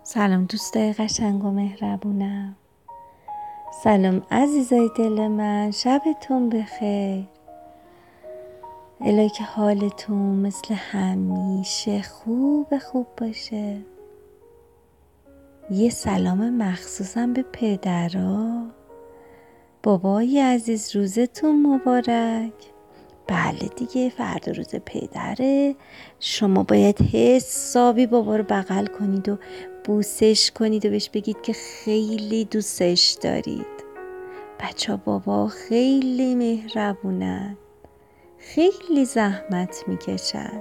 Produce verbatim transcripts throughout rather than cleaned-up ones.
سلام دوستای قشنگ و مهربونم. سلام عزیزای دل من، شبتون بخیر. الهی که حالتون مثل همیشه خوب خوب باشه. یه سلام مخصوصم به پدرها. بابای عزیز روزتون مبارک. بله دیگه فردا روز پدره. شما باید حسابی بابا رو بغل کنید و بوسش کنید و بهش بگید که خیلی دوستش دارید. بچه ها بابا خیلی مهربونن، خیلی زحمت میکشن.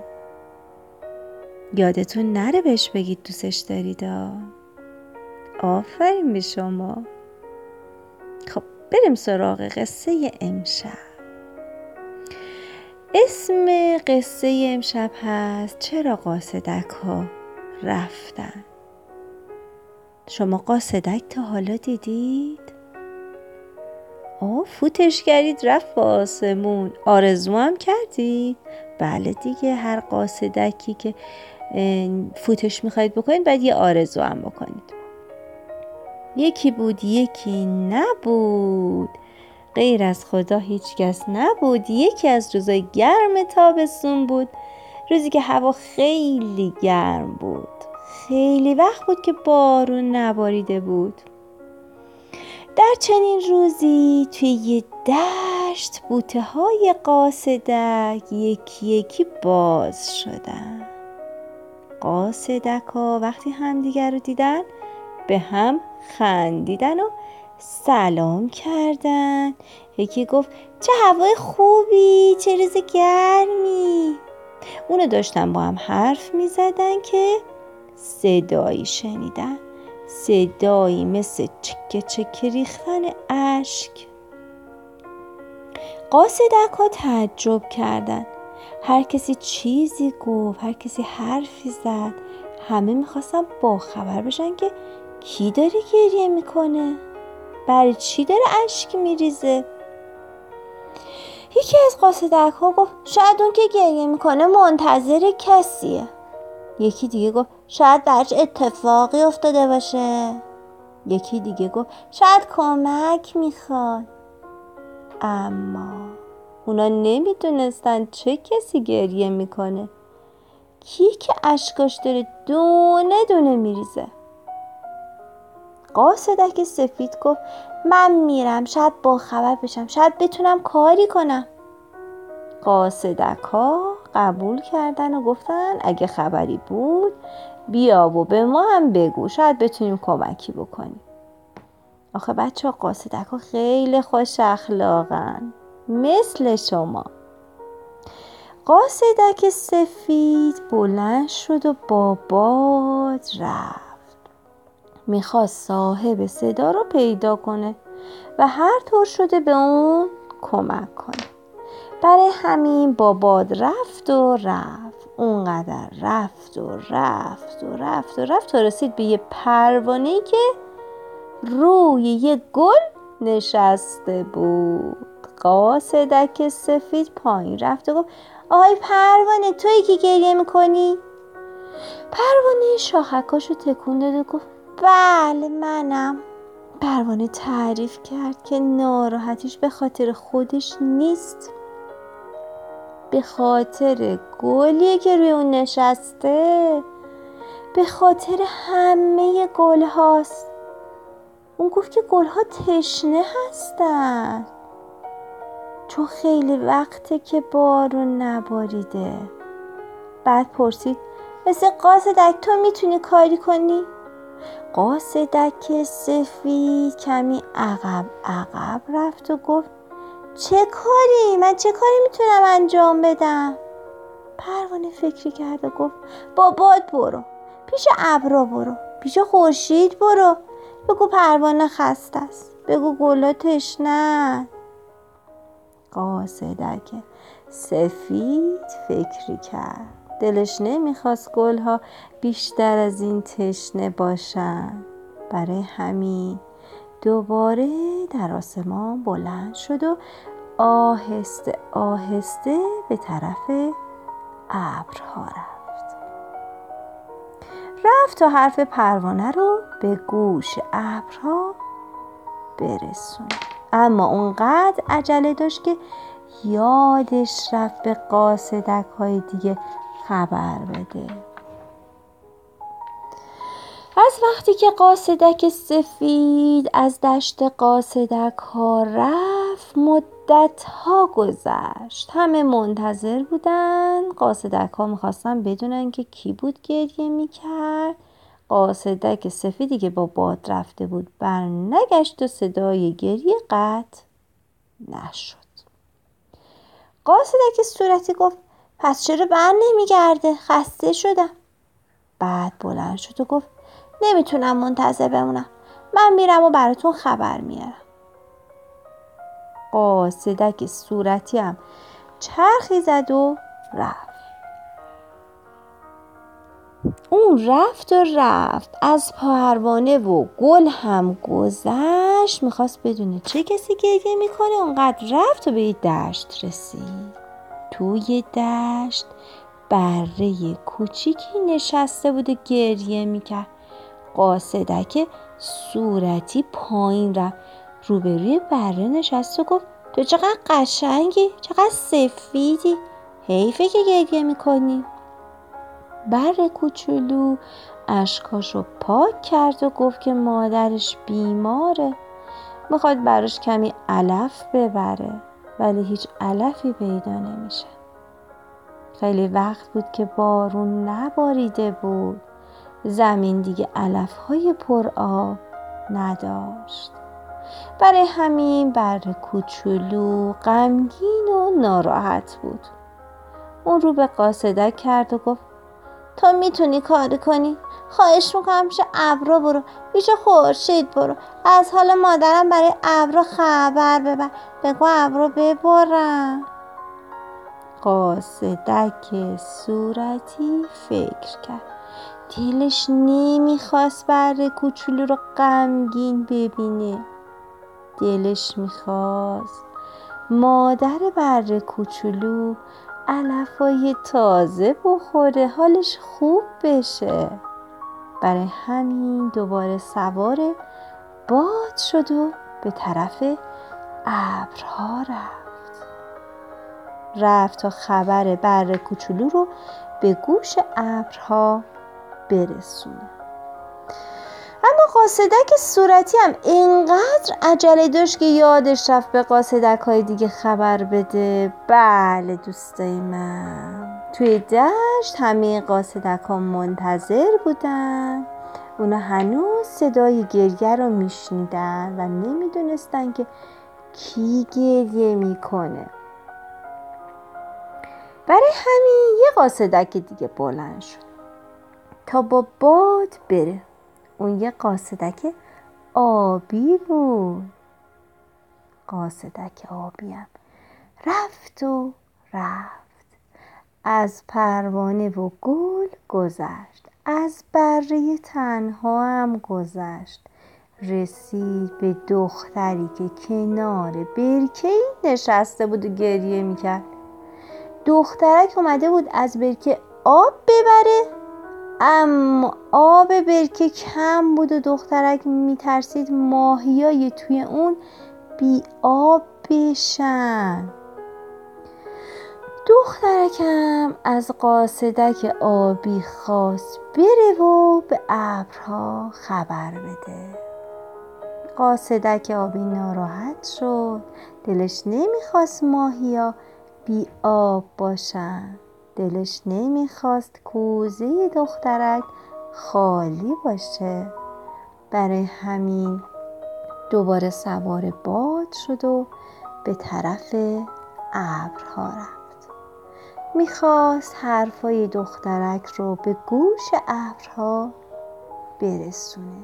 یادتون نره بهش بگید دوستش دارید. آفرین به شما. خب بریم سراغ قصه امشب. اسم قصه امشب هست چرا قاصدک ها رفتن. شما قاصدک تا حالا دیدید؟ آه فوتش کردید رفت با آسمون. آرزو هم کردید؟ بله دیگه، هر قاصدکی که فوتش میخواید بکنید باید یه آرزو هم بکنید. یکی بود یکی نبود، غیر از خدا هیچ کس نبود. یکی از روزای گرم تابستون بود، روزی که هوا خیلی گرم بود. خیلی وقت بود که بارون نباریده بود. در چنین روزی توی یه دشت بوته های قاصدک یکی یکی باز شدن. قاصدک ها وقتی همدیگر رو دیدن به هم خندیدن و سلام کردن. یکی گفت چه هوای خوبی، چه روز گرمی. اونو داشتن با هم حرف می زدن که صدایی شنیدن. صدایی مثل چکه چکه ریختن اشک. قاصدک ها تعجب کردن. هر کسی چیزی گفت، هر کسی حرفی زد. همه میخواستن با خبر بشن که کی داره گریه میکنه، برای چی داره اشک میریزه. یکی از قاصدک ها گفت شاید اون که گریه میکنه منتظر کسیه. یکی دیگه گفت شاید برش اتفاقی افتاده باشه. یکی دیگه گفت شاید کمک میخواد. اما اونا نمیدونستن چه کسی گریه میکنه، کی که اشکاش داره دونه دونه میریزه. قاصدک سفید گفت من میرم، شاید با خبر بشم، شاید بتونم کاری کنم. قاصدک ها قبول کردن و گفتن اگه خبری بود بیا و به ما هم بگو، شاید بتونیم کمکی بکنیم. آخه بچه ها قاصدک ها خیلی خوش اخلاقن، مثل شما. قاصدک سفید بلند شد و با باد رفت. میخواست صاحب صدا رو پیدا کنه و هر طور شده به اون کمک کنه. برای همین با باد رفت و رفت. اونقدر رفت و رفت و رفت و رفت تا رسید به یه پروانه‌ای که روی یه گل نشسته بود. قاصدک سفید پایین رفت و گفت آهای پروانه، تویی که گریه میکنی؟ پروانه شاخکاشو تکون داد و گفت بله منم. پروانه تعریف کرد که ناراحتیش به خاطر خودش نیست، به خاطر گلیه که روی اون نشسته، به خاطر همه گل هاست. اون گفت که گل ها تشنه هستن چون خیلی وقته که بارون نباریده. بعد پرسید مثل قاصدک تو میتونی کاری کنی؟ قاصدک سفید کمی عقب عقب رفت و گفت چه کاری؟ من چه کاری میتونم انجام بدم؟ پروانه فکری کرد و گفت با باد برو، پیش ابرا برو، پیش خورشید برو، بگو پروانه خسته است، بگو گلا تشنه‌اند. قاصدک سفید فکری کرد. دلش نمیخواست گلها بیشتر از این تشنه باشن. برای همین دوباره در آسمان بلند شد و آهسته آهسته به طرف ابرها رفت. رفت تا حرف پروانه رو به گوش ابرها برسون. اما اونقدر عجله داشت که یادش رفت به قاصدک های دیگه خبر بده. از وقتی که قاصدک سفید از دشت قاصدک ها رفت مدت ها گذشت. همه منتظر بودن. قاصدک ها میخواستن بدونن که کی بود گریه میکرد. قاصدک سفیدی که با باد رفته بود بر نگشت و صدای گریه قطع نشد. قاصدک صورتی گفت پس چرا بر نمیگرده؟ خسته شدم. بعد بلند شد و گفت نمیتونم منتظر بمونم، من میرم و براتون خبر میارم. قاصدک صورتی هم چرخی زد و رفت. اون رفت و رفت از پروانه و گل هم گذشت. میخواست بدونه چه کسی گریه میکنه. اونقدر رفت و به یه دشت رسید. توی دشت بره کوچیکی نشسته بود و گریه میکرد. قاصدک صورتی پایین رفت، روبروی بره نشست و گفت تو چقدر قشنگی، چقدر سفیدی، حیفه که گریه میکنی. بره کوچولو اشکاشو پاک کرد و گفت که مادرش بیماره، میخواد براش کمی علف ببره ولی هیچ علفی پیدا نمیشه. خیلی وقت بود که بارون نباریده بود. زمین دیگه علفهای پر آب نداشت. برای همین بره کوچولو غمگین و ناراحت بود. اون رو به قاصدک کرد و گفت تو میتونی کاری کنی؟ خواهش میکنم پیش ابرا برو، پیش خورشید برو، از حال مادرم برای ابرا خبر ببر، بگو ابرا ببرن. قاصدک صورتی فکر کرد. دلش نمیخواست بره کوچولو رو غمگین ببینه. دلش میخواست مادر بره کوچولو علفای تازه بخوره، حالش خوب بشه. برای همین دوباره سوار باد شد و به طرف ابرها رفت. رفت تا خبر بره کوچولو رو به گوش ابرها برسونه. اما قاصدک صورتی هم اینقدر عجله داشت که یادش رفت به قاصدک های دیگه خبر بده. بله دوستای من، توی دشت همه قاصدک ها منتظر بودن. اونا هنوز صدای گریه رو میشنیدن و نمیدونستن که کی گریه میکنه. برای همین یه قاصدک دیگه بلند شد تا با باد بره. اون یه قاصدک آبی بود. قاصدک آبی هم رفت و رفت. از پروانه و گل گذشت، از بره تنها هم گذشت. رسید به دختری که کنار برکه‌ای نشسته بود و گریه میکرد. دخترک اومده بود از برکه آب ببره، اما آب برکه کم بود و دخترک میترسید ماهیای توی اون بی آب بشن. دخترکم از قاصدک آبی خواست بره و به ابرها خبر بده. قاصدک آبی ناراحت شد. دلش نمیخواست ماهیا بی آب باشن. دلش نمیخواست کوزه دخترک خالی باشه. برای همین دوباره سوار باد شد و به طرف ابرها رفت. میخواست حرفای دخترک رو به گوش ابرها برسونه.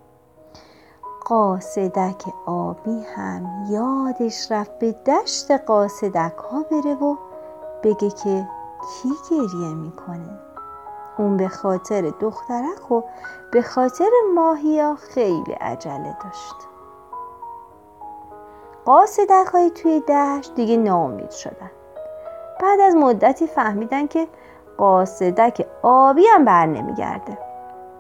قاصدک آبی هم یادش رفت به دشت قاصدک ها بره و بگه که کی گریه میکنه. اون به خاطر دخترک و به خاطر ماهیا خیلی عجله داشت. قاصدک های توی دشت دیگه ناامید شدن. بعد از مدتی فهمیدن که قاصدک آبی هم بر نمیگرده.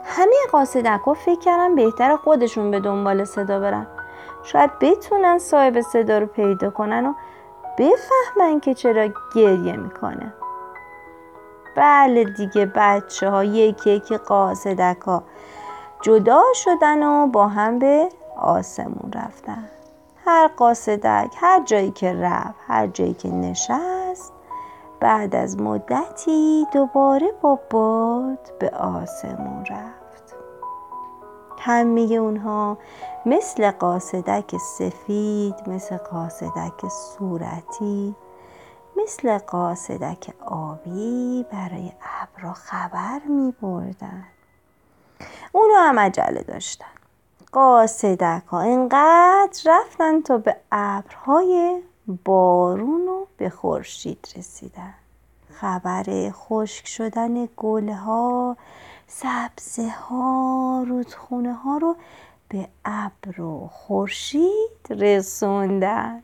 همه قاصدک ها فکر کردن بهتر خودشون به دنبال صدا برن، شاید بتونن صاحب صدا رو پیدا کنن و بفهمن که چرا گریه میکنه. بله دیگه بچه ها یکی یکی قاصدک ها جدا شدن و با هم به آسمون رفتن. هر قاصدک هر جایی که رفت، هر جایی که نشست، بعد از مدتی دوباره با باد به آسمون رفت. همه اونها مثل قاصدک سفید، مثل قاصدک صورتی، مثل قاصدک آبی برای ابرها خبر می بردن. اونا هم عجله داشتن. قاصدک ها اینقدر رفتن تا به ابرهای بارون و به خورشید رسیدن. خبر خشک شدن گله ها، سبزه ها، رودخونه ها رو به ابر و خورشید رسوندن.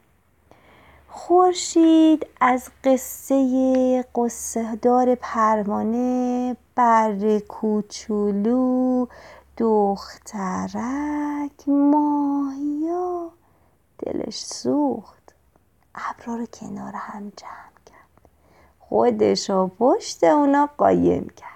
خورشید از قصه قصه دار پروانه، بره کوچولو، دخترک، ماهیا دلش سوخت. ابرها رو کنار هم جمع کرد، خودش و پشت اونا قایم کرد.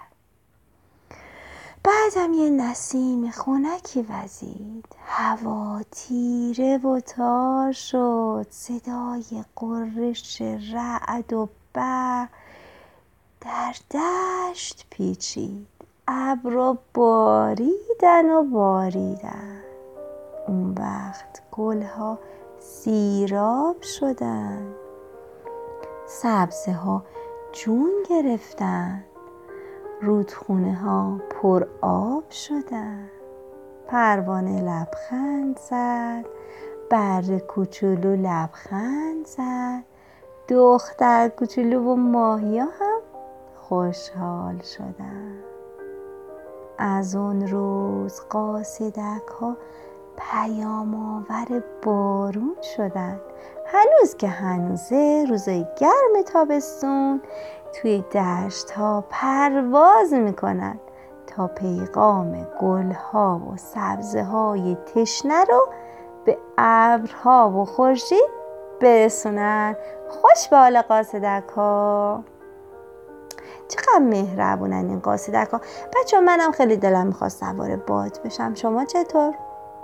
بعدم یه نسیم خنکی وزید، هوا تیره و تار شد، صدای غرش رعد و برق در دشت پیچید، ابرها باریدن و باریدن. اون وقت گلها سیراب شدن، سبزه ها جون گرفتن، رودخونه ها پر آب شدن، پروانه لبخند زد، بره کوچولو لبخند زد، دختر کوچولو و ماهیا هم خوشحال شدن. از اون روز قاصدک ها پیام آور بارون شدن. هنوز که هنوزه، روزای گرم تابستون توی دشت ها پرواز میکنن تا پیغام گل ها و سبزه های تشنه رو به ابرها و خورشید برسونن. خوش به حال قاصدک ها. چقدر مهربونن این قاصدک ها. بچه ها منم خیلی دلم میخواست سوار باد بشم. شما چطور؟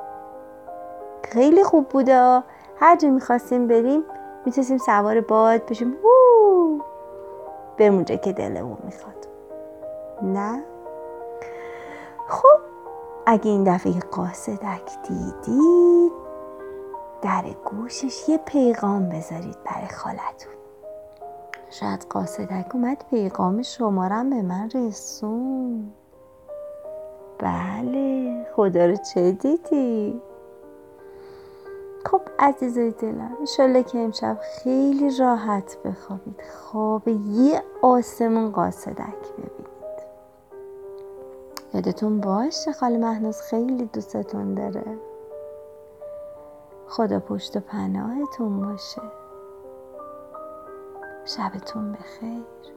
خیلی خوب بوده. هر جا میخواستیم بریم میتونستیم سوار باد بشیم وو بریم اونجا که دلمون میخواد. نه؟ خب اگه این دفعه قاصدک دیدید در گوشش یه پیغام بذارید برای خالتون. شاید قاصدک اومد پیغام شمارم به من رسون. بله، خدا رو چه دیدی؟ خب عزیزای دلم، انشالله که امشب خیلی راحت بخوابید، خواب یه آسمون قاصدک ببینید. یادتون باشه خاله مهناز خیلی دوستتون داره. خدا پشت و پناهتون باشه. شبتون بخیر.